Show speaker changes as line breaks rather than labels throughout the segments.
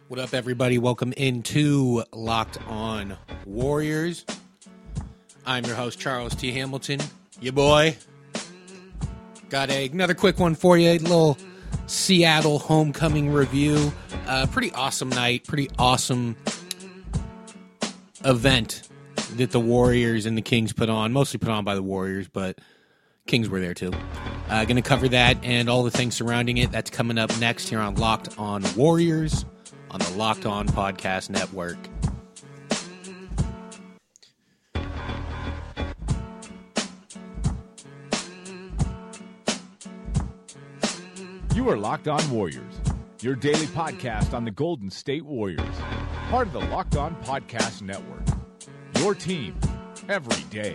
What up, everybody? Welcome into Locked On Warriors. I'm your host, Charles T. Hamilton. Your boy. Got another quick one for you. A little Seattle homecoming review. Pretty awesome night. Pretty awesome event that the Warriors and the Kings put on. Mostly put on by the Warriors, but Kings were there too. Going to cover that and all the things surrounding it. That's coming up next here on Locked On Warriors on the Locked On Podcast Network.
You are Locked On Warriors, your daily podcast on the Golden State Warriors, part of the Locked On Podcast Network. Your team every day.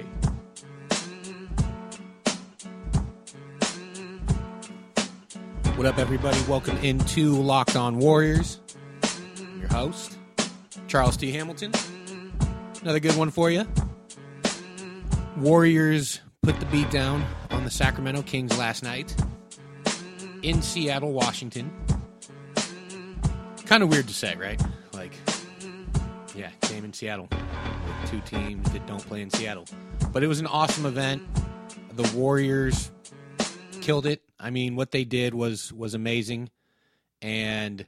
What up, everybody? Welcome into Locked On Warriors. I'm your host, Charles T. Hamilton. Another good one for you. Warriors put the beat down on the Sacramento Kings last night in Seattle, Washington. Kind of weird to say, right? Game in Seattle with two teams that don't play in Seattle. But it was an awesome event. The Warriors killed it. I mean, what they did was amazing. And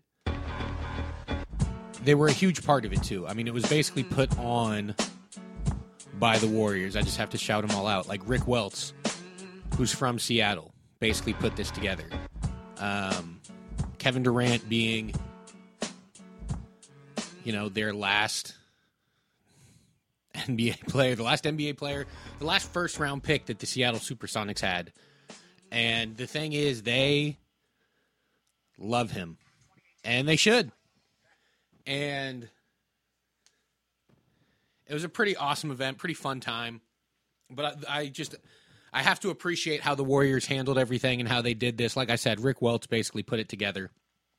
they were a huge part of it, too. I mean, it was basically put on by the Warriors. I just have to shout them all out. Like Rick Welts, who's from Seattle, basically put this together. Kevin Durant being, their last NBA player, the last NBA player, the last first-round pick that the Seattle Supersonics had. And the thing is, they love him. And they should. And it was a pretty awesome event, pretty fun time. But I have to appreciate how the Warriors handled everything and how they did this. Like I said, Rick Welts basically put it together.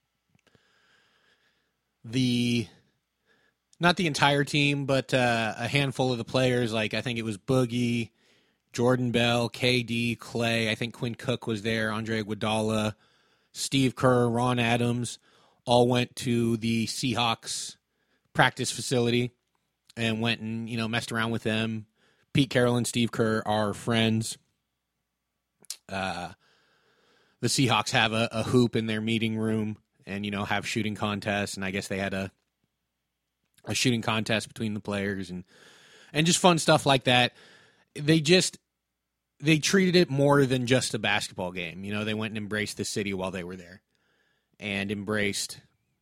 Not the entire team, but a handful of the players, like I think it was Boogie, Jordan Bell, KD, Clay, I think Quinn Cook was there, Andre Iguodala, Steve Kerr, Ron Adams, all went to the Seahawks practice facility and went and, messed around with them. Pete Carroll and Steve Kerr are friends. The Seahawks have a hoop in their meeting room and, have shooting contests, and I guess they had a shooting contest between the players and just fun stuff like that. They treated it more than just a basketball game. They went and embraced the city while they were there and embraced,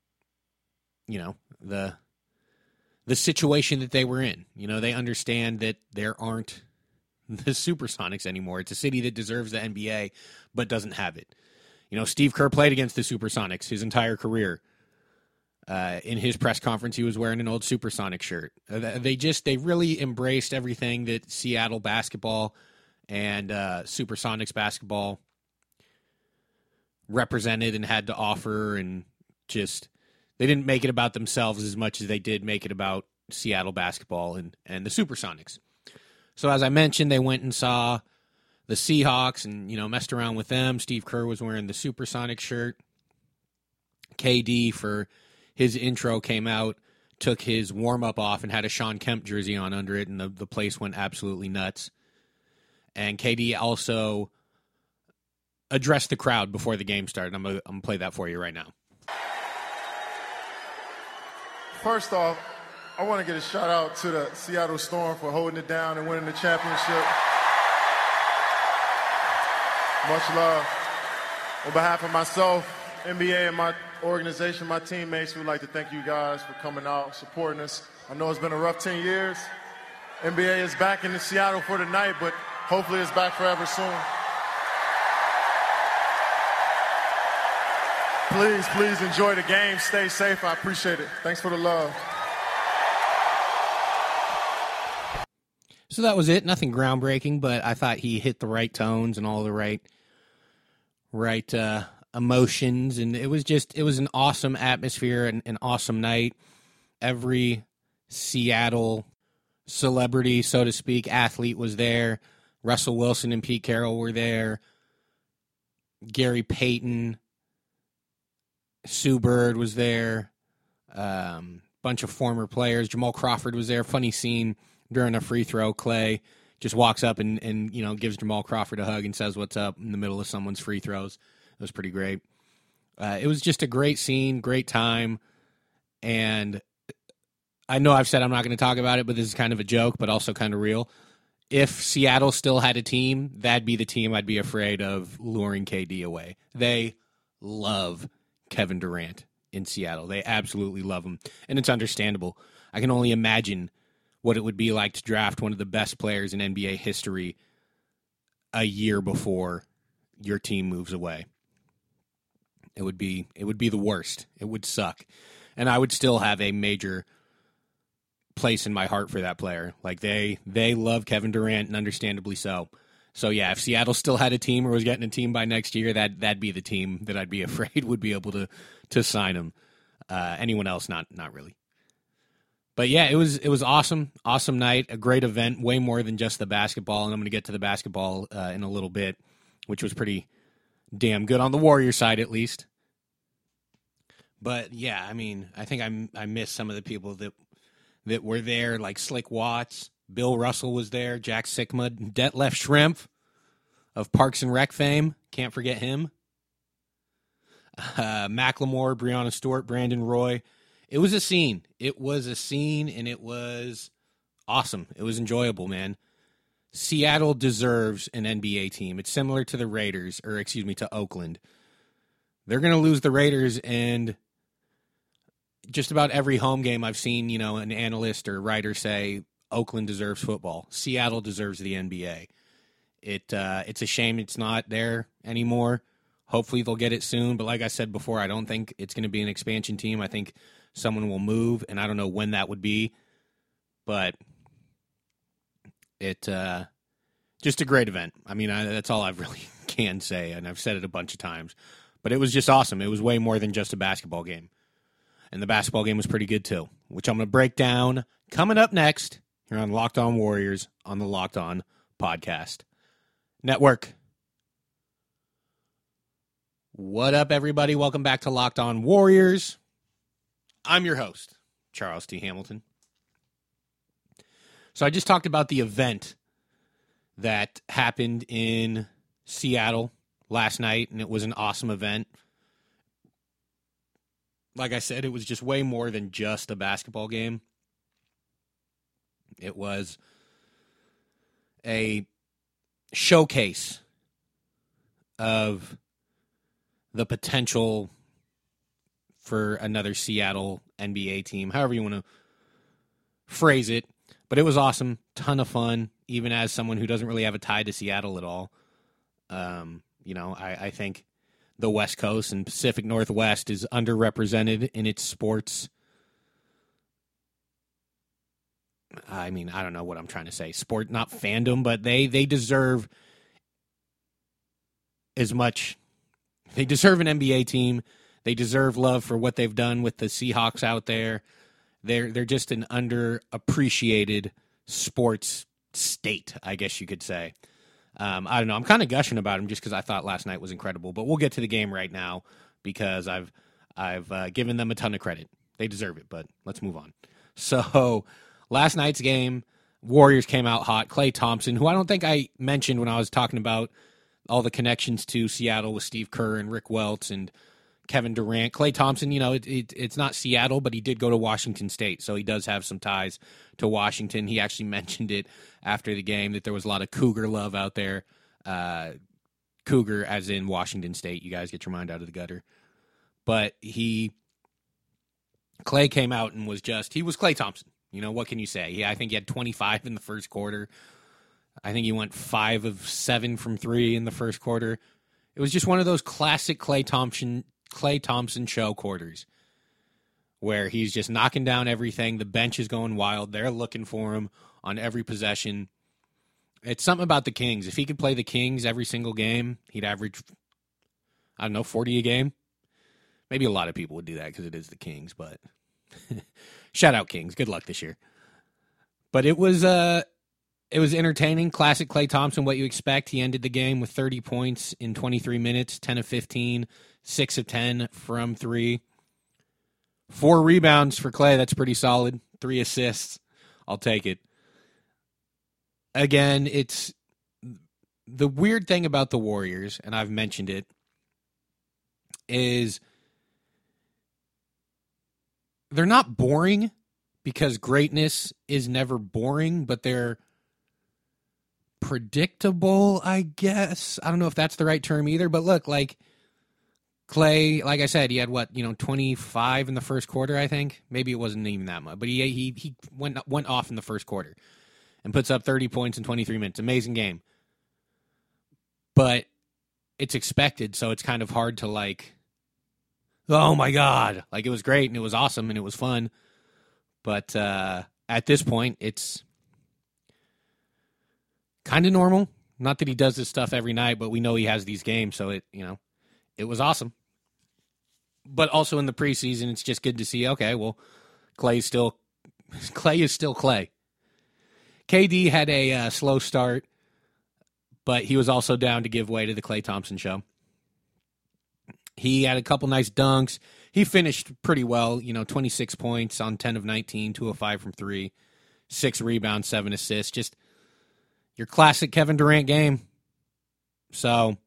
the situation that they were in. They understand that there aren't the Supersonics anymore. It's a city that deserves the NBA but doesn't have it. Steve Kerr played against the Supersonics his entire career. In his press conference, he was wearing an old Supersonic shirt. They really embraced everything that Seattle basketball and Supersonics basketball represented and had to offer, and just they didn't make it about themselves as much as they did make it about Seattle basketball and the Supersonics. So as I mentioned, they went and saw the Seahawks and messed around with them. Steve Kerr was wearing the Supersonic shirt. KD for his intro came out, took his warm-up off, and had a Sean Kemp jersey on under it, and the place went absolutely nuts. And KD also addressed the crowd before the game started. I'm going to play that for you right now.
First off, I want to get a shout-out to the Seattle Storm for holding it down and winning the championship. Much love. On behalf of myself, NBA, and my organization, my teammates, we'd like to thank you guys for coming out, supporting us. I know it's been a rough 10 years. NBA is back in Seattle for the night, but hopefully it's back forever soon. Please enjoy the game. Stay safe. I appreciate it. Thanks for the love.
So that was it. Nothing groundbreaking, but I thought he hit the right tones and all the right emotions, and it was an awesome atmosphere and an awesome night. Every Seattle celebrity, so to speak, athlete was there. Russell Wilson and Pete Carroll were there. Gary Payton, Sue Bird was there. Bunch of former players. Jamal Crawford was there. Funny scene during a free throw. Clay just walks up and gives Jamal Crawford a hug and says what's up in the middle of someone's free throws. It was pretty great. It was just a great scene, great time. And I know I've said I'm not going to talk about it, but this is kind of a joke, but also kind of real. If Seattle still had a team, that'd be the team I'd be afraid of luring KD away. They love Kevin Durant in Seattle. They absolutely love him, and it's understandable. I can only imagine what it would be like to draft one of the best players in NBA history a year before your team moves away. It would be the worst. It would suck. And I would still have a major place in my heart for that player. Like they love Kevin Durant, and understandably so. So yeah, if Seattle still had a team or was getting a team by next year, that'd be the team that I'd be afraid would be able to sign him. Anyone else, not really. But yeah, it was awesome night, a great event, way more than just the basketball. And I'm going to get to the basketball in a little bit, which was pretty damn good on the Warriors side, at least. But yeah, I mean, I think I missed some of the people that were there, like Slick Watts, Bill Russell was there, Jack Sikma, Detlef Schrempf of Parks and Rec fame, can't forget him. Macklemore, Breonna Stewart, Brandon Roy. It was a scene. It was a scene, and it was awesome. It was enjoyable, man. Seattle deserves an NBA team. It's similar to the Raiders, to Oakland. They're going to lose the Raiders, and just about every home game I've seen, an analyst or writer say Oakland deserves football. Seattle deserves the NBA. It's a shame it's not there anymore. Hopefully they'll get it soon. But like I said before, I don't think it's going to be an expansion team. I think someone will move, and I don't know when that would be. But it just a great event. I mean, that's all I really can say, and I've said it a bunch of times. But it was just awesome. It was way more than just a basketball game. And the basketball game was pretty good, too, which I'm going to break down coming up next here on Locked On Warriors on the Locked On Podcast Network. What up, everybody? Welcome back to Locked On Warriors. I'm your host, Charles T. Hamilton. So I just talked about the event that happened in Seattle last night, and it was an awesome event. Like I said, it was just way more than just a basketball game. It was a showcase of the potential for another Seattle NBA team, however you want to phrase it. But it was awesome, ton of fun, even as someone who doesn't really have a tie to Seattle at all. I think the West Coast and Pacific Northwest is underrepresented in its sports. I mean, I don't know what I'm trying to say. Sport, not fandom, but they deserve as much. They deserve an NBA team. They deserve love for what they've done with the Seahawks out there. They're just an underappreciated sports state, I guess you could say. I don't know. I'm kind of gushing about them just because I thought last night was incredible. But we'll get to the game right now because I've given them a ton of credit. They deserve it, but let's move on. So last night's game, Warriors came out hot. Klay Thompson, who I don't think I mentioned when I was talking about all the connections to Seattle with Steve Kerr and Rick Welts and Kevin Durant. Klay Thompson, it's not Seattle, but he did go to Washington State, so he does have some ties to Washington. He actually mentioned it after the game that there was a lot of Cougar love out there. Cougar as in Washington State. You guys get your mind out of the gutter. But Klay came out and he was Klay Thompson. What can you say? I think he had 25 in the first quarter. I think he went 5 of 7 from 3 in the first quarter. It was just one of those classic Klay Thompson show quarters where he's just knocking down everything. The bench is going wild. They're looking for him on every possession. It's something about the Kings. If he could play the Kings every single game, he'd average, 40 a game. Maybe a lot of people would do that because it is the Kings, but shout out Kings. Good luck this year. But it was entertaining. Classic Klay Thompson, what you expect. He ended the game with 30 points in 23 minutes, 10 of 15, 6 of 10 from 3, 4 rebounds for Klay. That's pretty solid. 3 assists. I'll take it. Again, it's the weird thing about the Warriors, and I've mentioned it, is they're not boring because greatness is never boring, but they're predictable, I guess. I don't know if that's the right term either, but look, like Klay, like I said, he had 25 in the first quarter, I think. Maybe it wasn't even that much, but he went off in the first quarter and puts up 30 points in 23 minutes. Amazing game. But it's expected, so it's kind of hard to oh my God. Like, it was great and it was awesome and it was fun. But at this point, it's kind of normal. Not that he does this stuff every night, but we know he has these games, so it was awesome. But also in the preseason, it's just good to see, okay, well, Klay is still Klay. KD had a slow start, but he was also down to give way to the Klay Thompson show. He had a couple nice dunks. He finished pretty well, 26 points on 10 of 19, 2 of 5 from 3, 6 rebounds, 7 assists. Just your classic Kevin Durant game. So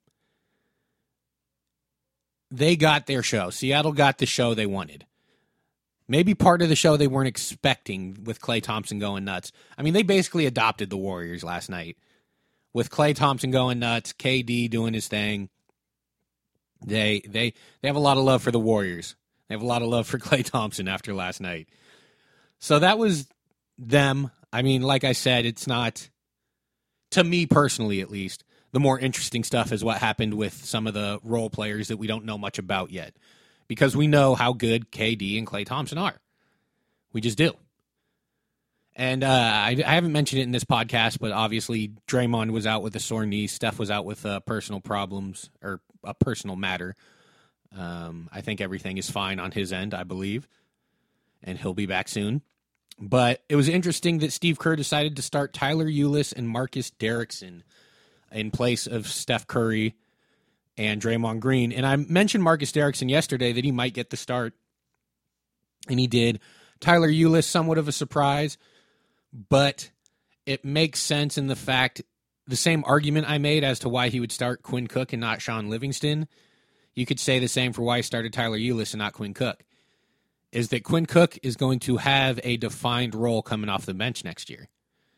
they got their show. Seattle got the show they wanted. Maybe part of the show they weren't expecting with Klay Thompson going nuts. I mean, they basically adopted the Warriors last night. With Klay Thompson going nuts, KD doing his thing. They have a lot of love for the Warriors. They have a lot of love for Klay Thompson after last night. So that was them. I mean, like I said, it's not, to me personally at least, the more interesting stuff is what happened with some of the role players that we don't know much about yet. Because we know how good KD and Klay Thompson are. We just do. And I haven't mentioned it in this podcast, but obviously Draymond was out with a sore knee. Steph was out with personal problems or a personal matter. I think everything is fine on his end, I believe. And he'll be back soon. But it was interesting that Steve Kerr decided to start Tyler Ulis and Marcus Derrickson in place of Steph Curry and Draymond Green. And I mentioned Marcus Derrickson yesterday that he might get the start. And he did. Tyler Ulis, somewhat of a surprise. But it makes sense in the fact, the same argument I made as to why he would start Quinn Cook and not Sean Livingston, you could say the same for why he started Tyler Ulis and not Quinn Cook, is that Quinn Cook is going to have a defined role coming off the bench next year.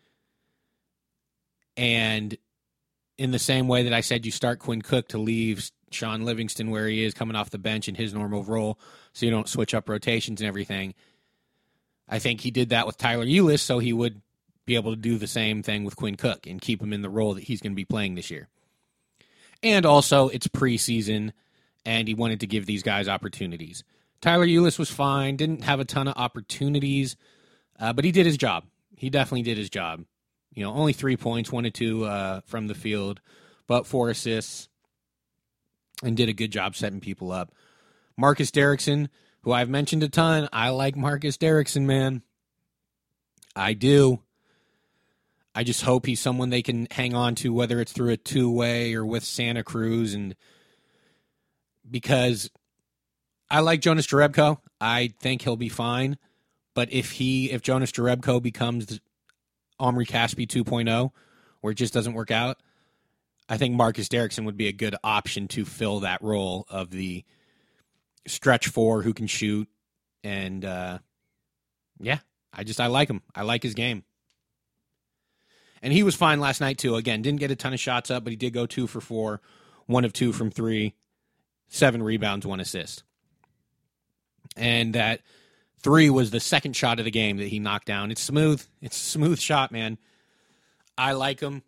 And in the same way that I said you start Quinn Cook to leave Sean Livingston where he is coming off the bench in his normal role so you don't switch up rotations and everything, I think he did that with Tyler Ulis so he would be able to do the same thing with Quinn Cook and keep him in the role that he's going to be playing this year. And also, it's preseason, and he wanted to give these guys opportunities. Tyler Ulis was fine, didn't have a ton of opportunities, but he did his job. He definitely did his job. Only 3 points, 1 of 2 from the field, but 4 assists, and did a good job setting people up. Marcus Derrickson, who I've mentioned a ton, I like Marcus Derrickson, man. I do. I just hope he's someone they can hang on to, whether it's through a two-way or with Santa Cruz, and because I like Jonas Jerebko. I think he'll be fine. But if Jonas Jerebko becomes Omri Caspi 2.0, where it just doesn't work out, I think Marcus Derrickson would be a good option to fill that role of the stretch 4 who can shoot. And, I like him. I like his game. And he was fine last night, too. Again, didn't get a ton of shots up, but he did go 2 for 4, 1 of 2 from 3, 7 rebounds, 1 assist. And that 3 was the second shot of the game that he knocked down. It's smooth. It's a smooth shot, man. I like him.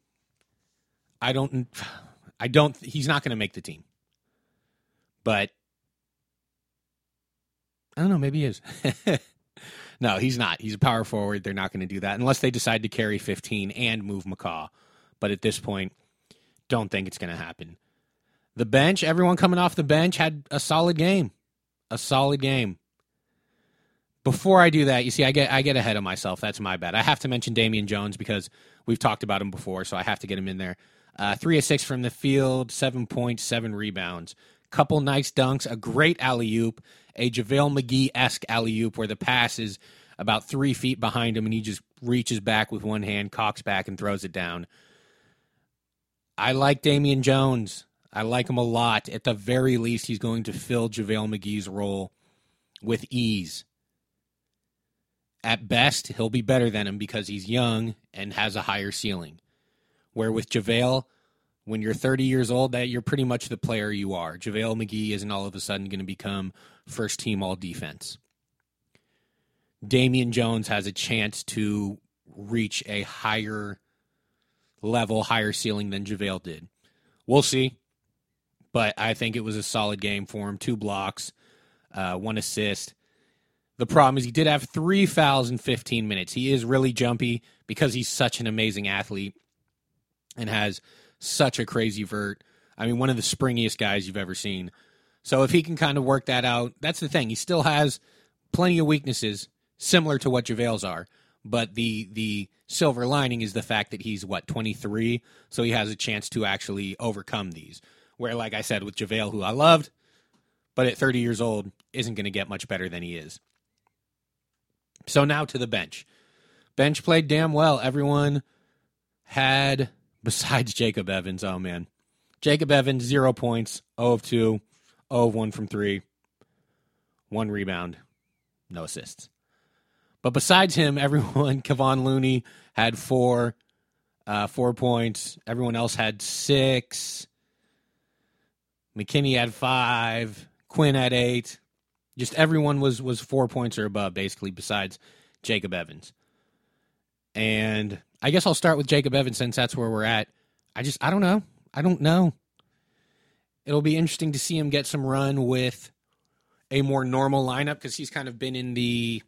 He's not going to make the team. But I don't know, maybe he is. No, he's not. He's a power forward. They're not going to do that unless they decide to carry 15 and move McCaw. But at this point, don't think it's going to happen. The bench, everyone coming off the bench had a solid game. A solid game. Before I do that, you see, I get ahead of myself. That's my bad. I have to mention Damian Jones because we've talked about him before, so I have to get him in there. 3 of 6 from the field, 7 points, 7 rebounds. Couple nice dunks, a great alley-oop, a JaVale McGee-esque alley-oop where the pass is about 3 feet behind him and he just reaches back with one hand, cocks back, and throws it down. I like Damian Jones. I like him a lot. At the very least, he's going to fill JaVale McGee's role with ease. At best, he'll be better than him because he's young and has a higher ceiling. Where with JaVale, when you're 30 years old, that you're pretty much the player you are. JaVale McGee isn't all of a sudden going to become first-team all-defense. Damian Jones has a chance to reach a higher level, higher ceiling than JaVale did. We'll see. But I think it was a solid game for him. 2 blocks, 1 assist. The problem is he did have 3 fouls in 15 minutes. He is really jumpy because he's such an amazing athlete and has such a crazy vert. I mean, one of the springiest guys you've ever seen. So if he can kind of work that out, that's the thing. He still has plenty of weaknesses similar to what JaVale's are. But the silver lining is the fact that he's, 23? So he has a chance to actually overcome these. Where, like I said, with JaVale, who I loved, but at 30 years old, isn't going to get much better than he is. So now to the bench. Bench played damn well. Everyone had, besides Jacob Evans, oh man. Jacob Evans, 0 points, 0 of 2, 0 of 1 from 3, 1 rebound, no assists. But besides him, everyone, Kevon Looney had 4 points. Everyone else had 6. McKinney had 5. Quinn had 8. Just everyone was 4 points or above, basically, besides Jacob Evans. And I guess I'll start with Jacob Evans since that's where we're at. I don't know. I don't know. It'll be interesting to see him get some run with a more normal lineup because he's kind of been in the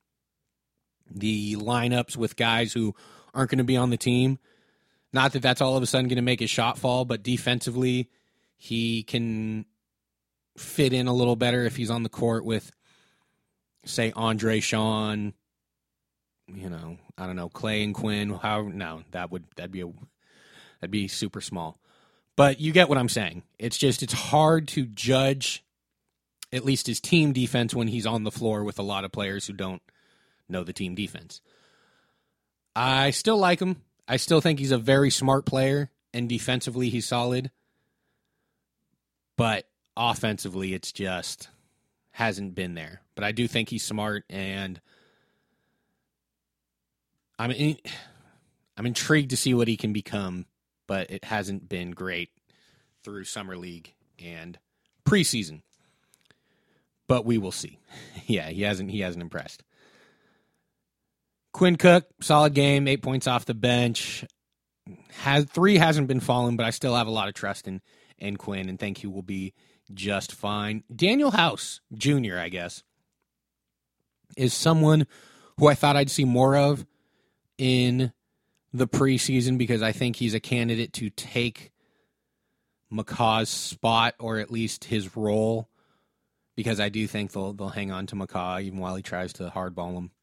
lineups with guys who aren't going to be on the team. Not that that's all of a sudden going to make his shot fall, but defensively, he can fit in a little better if he's on the court with, say, Andre, Sean, I don't know, Clay and Quinn. That'd be super small. But you get what I'm saying. It's hard to judge at least his team defense when he's on the floor with a lot of players who don't know the team defense. I still like him. I still think he's a very smart player, and defensively he's solid. But offensively, it's just hasn't been there. But I do think he's smart, and I'm intrigued to see what he can become, but it hasn't been great through Summer League and preseason. But we will see. Yeah, he hasn't impressed. Quinn Cook, solid game, 8 points off the bench. 3 hasn't been falling, but I still have a lot of trust in Quinn and think he will be just fine. Daniel House Jr., I guess, is someone who I thought I'd see more of in the preseason because I think he's a candidate to take McCaw's spot or at least his role because I do think they'll hang on to McCaw even while he tries to hardball him.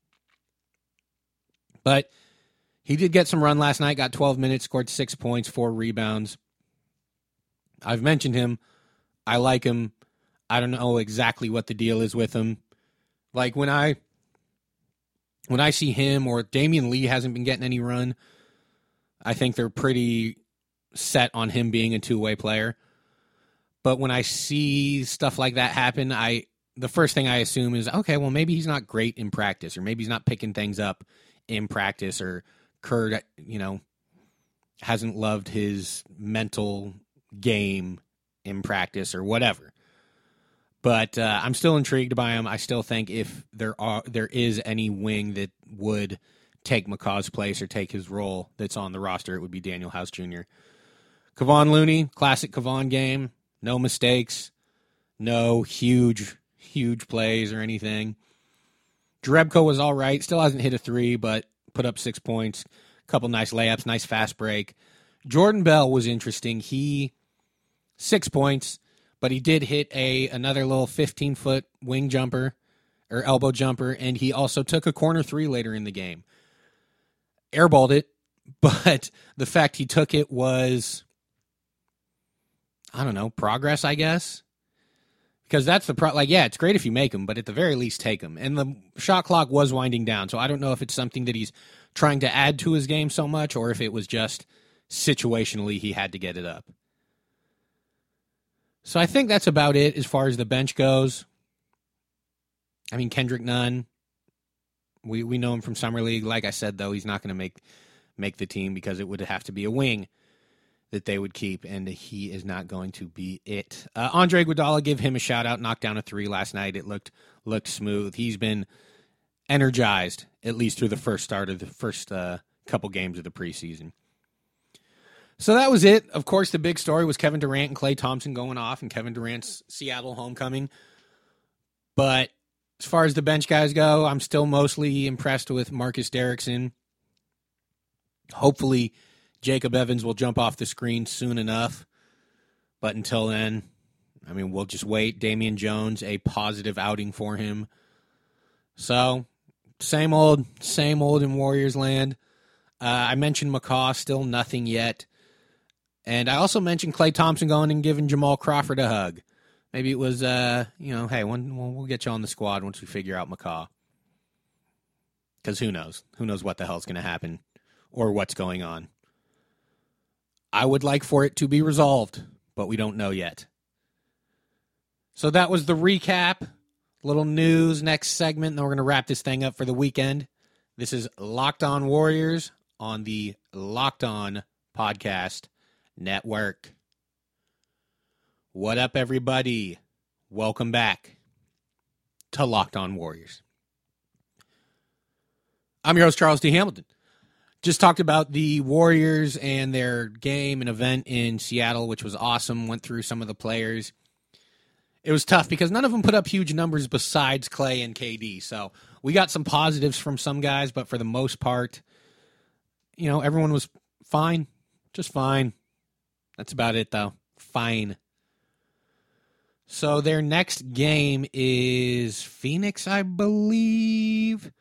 But he did get some run last night, got 12 minutes, scored 6 points, 4 rebounds. I've mentioned him. I like him. I don't know exactly what the deal is with him. Like when I see him or Damian Lee hasn't been getting any run, I think they're pretty set on him being a two-way player. But when I see stuff like that happen, the first thing I assume is, okay, well, maybe he's not great in practice, or maybe he's not picking things up in practice, or Kurt, hasn't loved his mental game in practice or whatever. But I'm still intrigued by him. I still think if there is any wing that would take McCaw's place or take his role that's on the roster, it would be Daniel House Jr. Kevon Looney, classic Kevon game. No mistakes. No huge plays or anything. Jerebko was all right. Still hasn't hit a 3, but put up 6 points. Couple nice layups, nice fast break. Jordan Bell was interesting. 6 points, but he did hit another little 15-foot wing jumper or elbow jumper, and he also took a corner 3 later in the game. Airballed it, but the fact he took it was, I don't know, progress, I guess. Because that's the it's great if you make them, but at the very least take them. And the shot clock was winding down, so I don't know if it's something that he's trying to add to his game so much, or if it was just situationally he had to get it up. So I think that's about it as far as the bench goes. I mean, Kendrick Nunn, we know him from Summer League. Like I said, though, he's not going to make the team because it would have to be a wing that they would keep, and he is not going to be it. Andre Iguodala, give him a shout-out, knocked down a 3 last night. It looked smooth. He's been energized, at least through the first couple games of the preseason. So that was it. Of course, the big story was Kevin Durant and Klay Thompson going off and Kevin Durant's Seattle homecoming. But as far as the bench guys go, I'm still mostly impressed with Marcus Derrickson. Hopefully, Jacob Evans will jump off the screen soon enough. But until then, I mean, we'll just wait. Damian Jones, a positive outing for him. So, same old in Warriors land. I mentioned McCaw, still nothing yet. And I also mentioned Klay Thompson going and giving Jamal Crawford a hug. Maybe it was, hey, we'll get you on the squad once we figure out McCaw. Because who knows? Who knows what the hell's going to happen or what's going on. I would like for it to be resolved, but we don't know yet. So that was the recap. Little news, next segment, and then we're going to wrap this thing up for the weekend. This is Locked On Warriors on the Locked On Podcast Network. What up, everybody? Welcome back to Locked On Warriors. I'm your host, Charles D. Hamilton. Just talked about the Warriors and their game and event in Seattle, which was awesome. Went through some of the players. It was tough because none of them put up huge numbers besides Klay and KD. So we got some positives from some guys, but for the most part, everyone was fine. Just fine. That's about it, though. Fine. So their next game is Phoenix, I believe.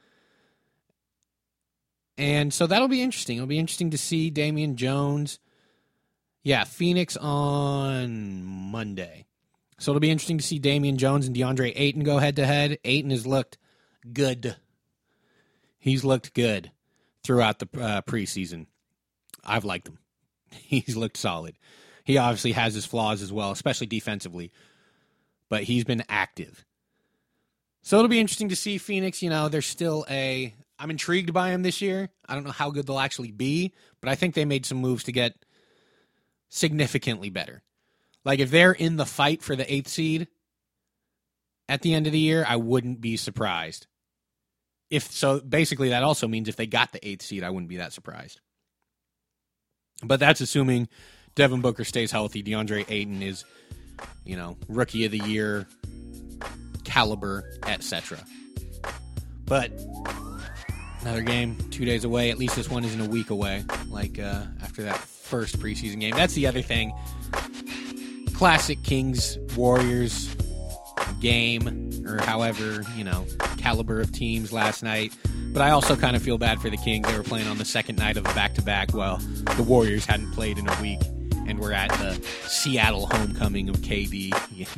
And so that'll be interesting. It'll be interesting to see Damian Jones. Yeah, Phoenix on Monday. So it'll be interesting to see Damian Jones and DeAndre Ayton go head-to-head. Ayton has looked good. He's looked good throughout the preseason. I've liked him. He's looked solid. He obviously has his flaws as well, especially defensively. But he's been active. So it'll be interesting to see Phoenix. They're still I'm intrigued by him this year. I don't know how good they'll actually be, but I think they made some moves to get significantly better. Like, if they're in the fight for the 8th seed at the end of the year, I wouldn't be surprised. Basically, that also means if they got the 8th seed, I wouldn't be that surprised. But that's assuming Devin Booker stays healthy. DeAndre Ayton is, rookie of the year caliber, etc. But another game, 2 days away. At least this one isn't a week away, like after that first preseason game. That's the other thing. Classic Kings-Warriors game, or however, caliber of teams last night. But I also kind of feel bad for the Kings. They were playing on the second night of a back-to-back while the Warriors hadn't played in a week. And we're at the Seattle homecoming of KD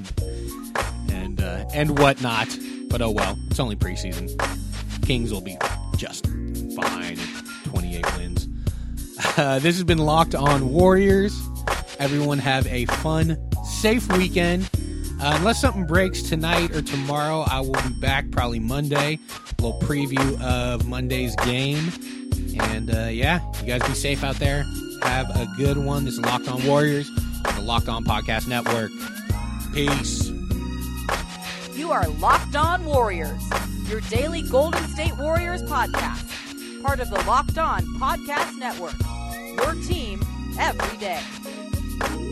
and whatnot. But oh well, it's only preseason. Kings will be just fine at 28 wins. This has been Locked On Warriors. Everyone have a fun, safe weekend. Unless something breaks tonight or tomorrow, I will be back probably Monday. A little preview of Monday's game. And you guys be safe out there. Have a good one. This is Locked On Warriors on the Locked On Podcast Network. Peace.
You are Locked On Warriors, your daily Golden State Warriors podcast. Part of the Locked On Podcast Network. Your team every day.